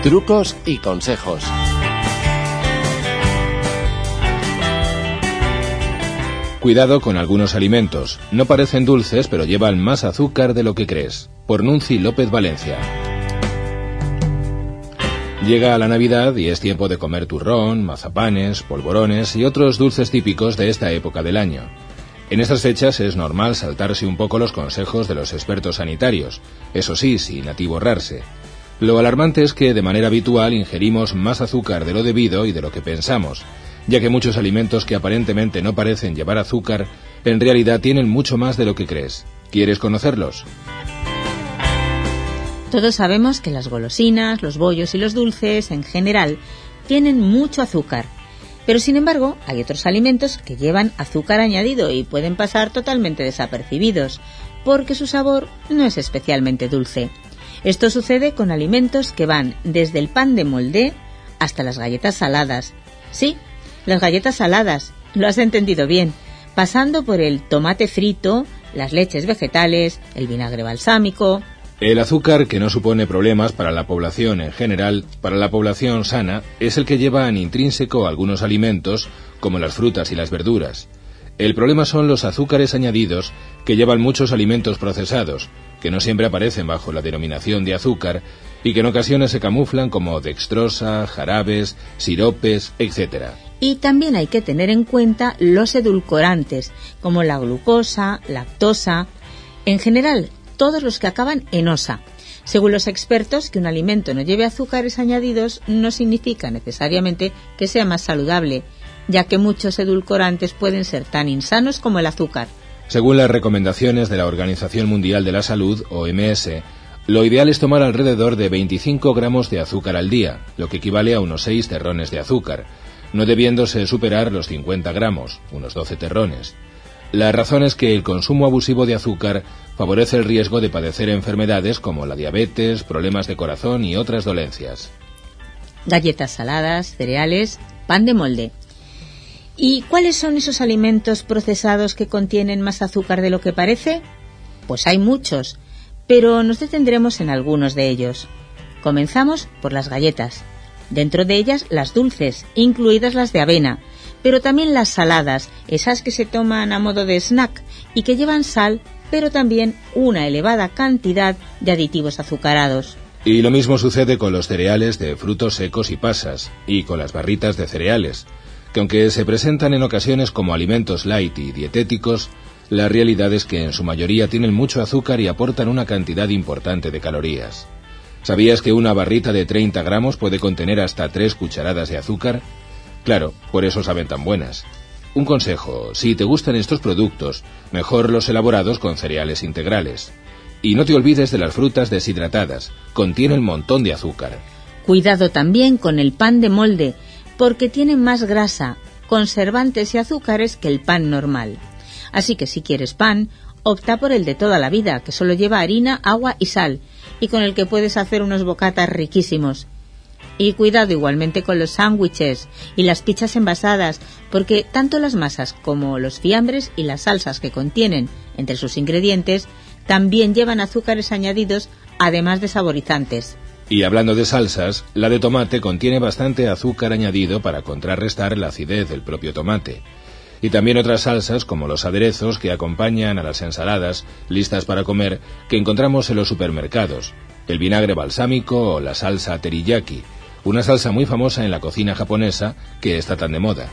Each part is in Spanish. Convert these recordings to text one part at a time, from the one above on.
trucos y consejos. Cuidado con algunos alimentos. No parecen dulces, pero llevan más azúcar de lo que crees. Por Nunci López Valencia. Llega la Navidad y es tiempo de comer turrón, mazapanes, polvorones y otros dulces típicos de esta época del año. En estas fechas es normal saltarse un poco los consejos de los expertos sanitarios, eso sí, sin atiborrarse. Lo alarmante es que de manera habitual ingerimos más azúcar de lo debido y de lo que pensamos, ya que muchos alimentos que aparentemente no parecen llevar azúcar, en realidad tienen mucho más de lo que crees. ¿Quieres conocerlos? Todos sabemos que las golosinas, los bollos y los dulces, en general, tienen mucho azúcar. Pero sin embargo, hay otros alimentos que llevan azúcar añadido y pueden pasar totalmente desapercibidos, porque su sabor no es especialmente dulce. Esto sucede con alimentos que van desde el pan de molde hasta las galletas saladas. Sí, las galletas saladas, lo has entendido bien, pasando por el tomate frito, las leches vegetales, el vinagre balsámico. El azúcar, que no supone problemas para la población en general, para la población sana, es el que llevan intrínseco algunos alimentos, como las frutas y las verduras. El problema son los azúcares añadidos, que llevan muchos alimentos procesados, que no siempre aparecen bajo la denominación de azúcar, y que en ocasiones se camuflan como dextrosa, jarabes, siropes, etc. Y también hay que tener en cuenta los edulcorantes, como la glucosa, lactosa, en general, todos los que acaban en osa. Según los expertos, que un alimento no lleve azúcares añadidos no significa necesariamente que sea más saludable, ya que muchos edulcorantes pueden ser tan insanos como el azúcar. Según las recomendaciones de la Organización Mundial de la Salud, OMS, lo ideal es tomar alrededor de 25 gramos de azúcar al día, lo que equivale a unos 6 terrones de azúcar, no debiéndose superar los 50 gramos, unos 12 terrones. La razón es que el consumo abusivo de azúcar favorece el riesgo de padecer enfermedades como la diabetes, problemas de corazón y otras dolencias. Galletas saladas, cereales, pan de molde. ¿Y cuáles son esos alimentos procesados que contienen más azúcar de lo que parece? Pues hay muchos, pero nos detendremos en algunos de ellos. Comenzamos por las galletas. Dentro de ellas las dulces, incluidas las de avena, pero también las saladas, esas que se toman a modo de snack y que llevan sal, pero también una elevada cantidad de aditivos azucarados. Y lo mismo sucede con los cereales de frutos secos y pasas, y con las barritas de cereales, que aunque se presentan en ocasiones como alimentos light y dietéticos, la realidad es que en su mayoría tienen mucho azúcar y aportan una cantidad importante de calorías. ¿Sabías que una barrita de 30 gramos puede contener hasta 3 cucharadas de azúcar? Claro, por eso saben tan buenas. Un consejo, si te gustan estos productos, mejor los elaborados con cereales integrales. Y no te olvides de las frutas deshidratadas, contienen un montón de azúcar. Cuidado también con el pan de molde, porque tiene más grasa, conservantes y azúcares que el pan normal. Así que si quieres pan, opta por el de toda la vida, que solo lleva harina, agua y sal, y con el que puedes hacer unos bocatas riquísimos. Y cuidado igualmente con los sándwiches y las pizzas envasadas, porque tanto las masas como los fiambres y las salsas que contienen entre sus ingredientes también llevan azúcares añadidos, además de saborizantes. Y hablando de salsas, la de tomate contiene bastante azúcar añadido para contrarrestar la acidez del propio tomate. Y también otras salsas como los aderezos que acompañan a las ensaladas listas para comer que encontramos en los supermercados, el vinagre balsámico o la salsa teriyaki, una salsa muy famosa en la cocina japonesa que está tan de moda.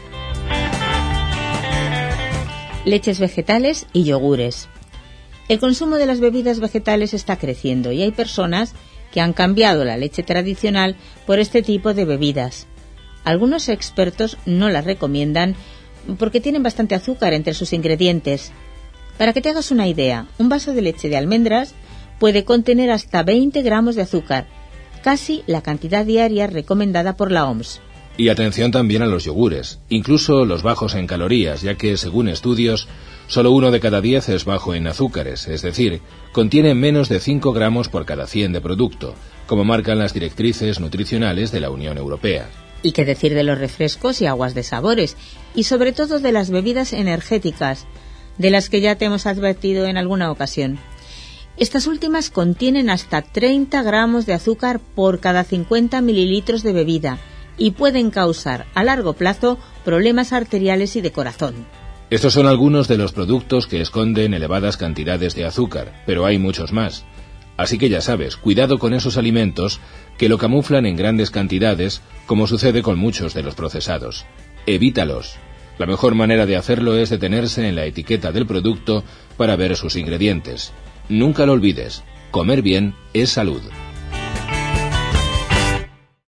Leches vegetales y yogures. El consumo de las bebidas vegetales está creciendo y hay personas que han cambiado la leche tradicional por este tipo de bebidas. Algunos expertos no las recomiendan porque tienen bastante azúcar entre sus ingredientes. Para que te hagas una idea, un vaso de leche de almendras puede contener hasta 20 gramos de azúcar, casi la cantidad diaria recomendada por la OMS. Y atención también a los yogures, incluso los bajos en calorías, ya que según estudios, solo 1 de cada 10 es bajo en azúcares, es decir, contiene menos de 5 gramos por cada 100 de producto, como marcan las directrices nutricionales de la Unión Europea. Y qué decir de los refrescos y aguas de sabores, y sobre todo de las bebidas energéticas, de las que ya te hemos advertido en alguna ocasión. Estas últimas contienen hasta 30 gramos de azúcar por cada 50 mililitros de bebida y pueden causar a largo plazo problemas arteriales y de corazón. Estos son algunos de los productos que esconden elevadas cantidades de azúcar, pero hay muchos más. Así que ya sabes, cuidado con esos alimentos que lo camuflan en grandes cantidades, como sucede con muchos de los procesados. Evítalos. La mejor manera de hacerlo es detenerse en la etiqueta del producto para ver sus ingredientes. Nunca lo olvides, comer bien es salud.